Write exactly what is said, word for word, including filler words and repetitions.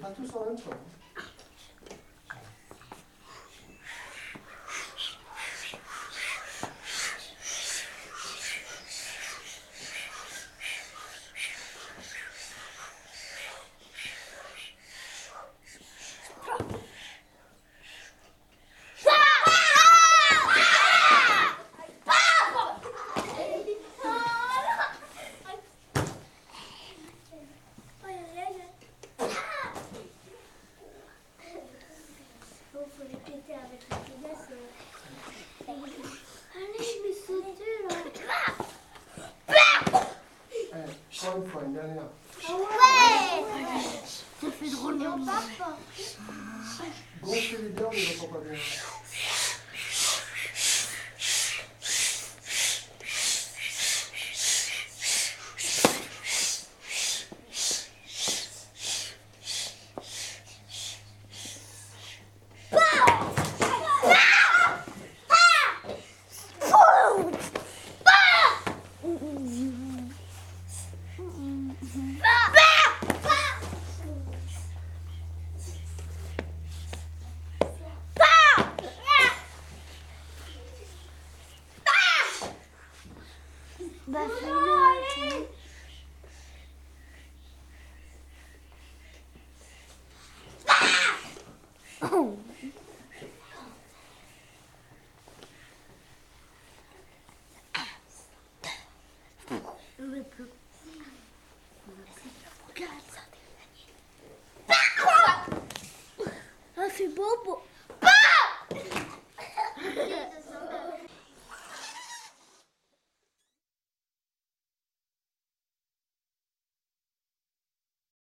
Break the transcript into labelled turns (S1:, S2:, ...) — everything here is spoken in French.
S1: pas tous en même temps. Encore une fois, une dernière.
S2: Ouais. Ça fait drôle. Et on part pas.
S1: Gonflez les dents, on ne entend pas bien.
S2: Bah, fais-le. Oh. Je veux plus.